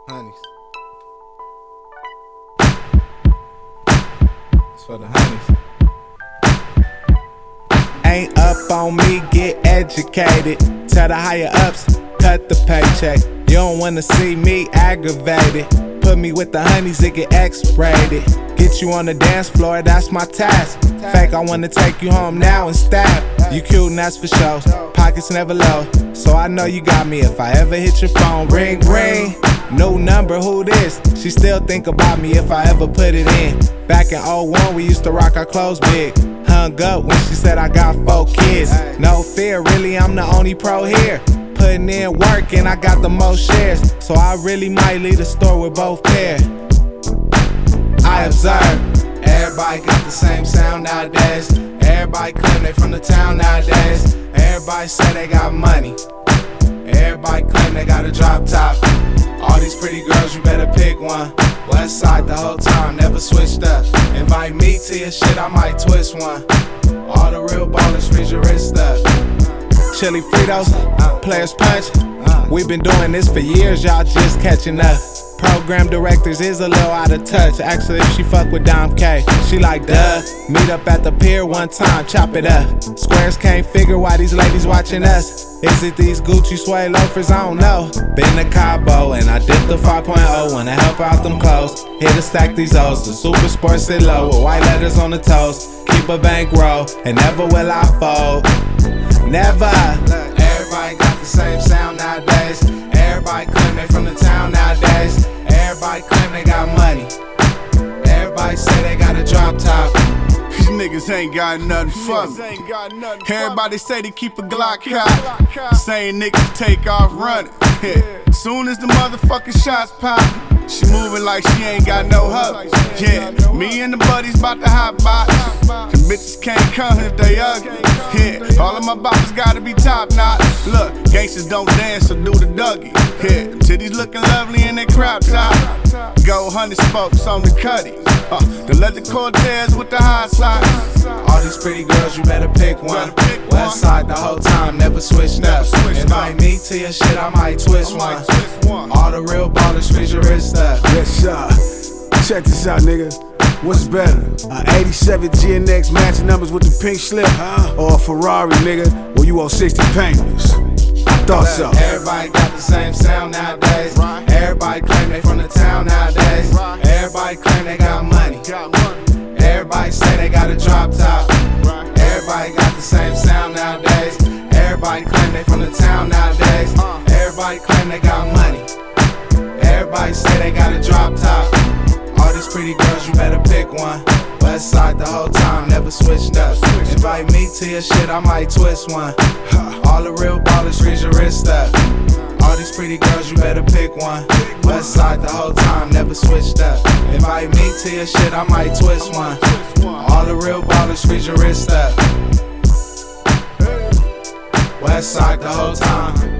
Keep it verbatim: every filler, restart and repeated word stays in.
honeys. It's for the honeys. Ain't up on me, get educated. Tell the higher ups, cut the paycheck. You don't wanna see me aggravated. Put me with the honeys, it get X-rated. Get you on the dance floor, that's my task. Fake, I wanna take you home now and stab. You cute and that's for sure. Pockets never low, so I know you got me if I ever hit your phone. Ring, ring, no number, who this? She still think about me if I ever put it in. Back in oh one, we used to rock our clothes big. Hung up when she said I got four kids. No fear, really, I'm the only pro here. Putting in work and I got the most shares, so I really might leave the store with both pair. I observe, everybody got the same sound nowadays. Everybody claim they from the town nowadays. Everybody say they got money. Everybody claim they got a drop top. All these pretty girls, you better pick one. West side the whole time, never switched up. Invite me to your shit, I might twist one. All the real ballers, freeze your wrist up. Chili Fritos, uh, Players Punch. Uh, we been doing this for years, y'all just catching up. Program directors is a little out of touch. Actually, if she fuck with Dom K, she like, duh. Meet up at the pier one time, chop it up. Squares can't figure why these ladies watching us. Is it these Gucci suede loafers? I don't know. Been to Cabo and I dipped the five point oh. Wanna help out them clothes. Here to stack these O's. The Super Sport sit low with white letters on the toes. Keep a bankroll and never will I fold. Never. Everybody got the same sound nowadays. Everybody claim they from the town nowadays. Everybody claim they got money. Everybody say they got a drop top. These niggas ain't got nothing for me. Everybody say they keep a Glock high. Same niggas take off running. Soon as the motherfucking shots pop, she moving like she ain't got no hubby. Yeah, me and the buddies bout to hot box. The bitches can't come if they ugly. Yeah, all of my boppers gotta be top notch. Look, gangsters don't dance, so do the Dougie. Yeah, titties looking lovely in their crop top. Gold hundred spokes on the cutty. Uh, the leather Cortez with the high socks. All these pretty girls, you better pick one. West side the whole time, never switched up. Invite me to your shit, I might twist one. All the real ballers, freeze your wrist up. Yes, sir. Check this out, nigga. What's better? A eighty-seven G N X matching numbers with the pink slip, huh? Or a Ferrari, nigga, where you owe sixty payments? I thought so. Everybody got the same sound nowadays. Everybody claim they from the town nowadays. Everybody claim they got money. Everybody say they got a drop top. Everybody got the same sound nowadays. Everybody claim they from the town nowadays. Everybody claim they got money. Everybody say they got a drop top. All these pretty girls, you better pick one. West side the whole time, never switched up. Invite me to your shit, I might twist one. All the real ballers, freeze your wrist up. All these pretty girls, you better pick one. West side the whole time, never switched up. Invite me to your shit, I might twist one. All the real ballers, freeze your wrist up. West side the whole time.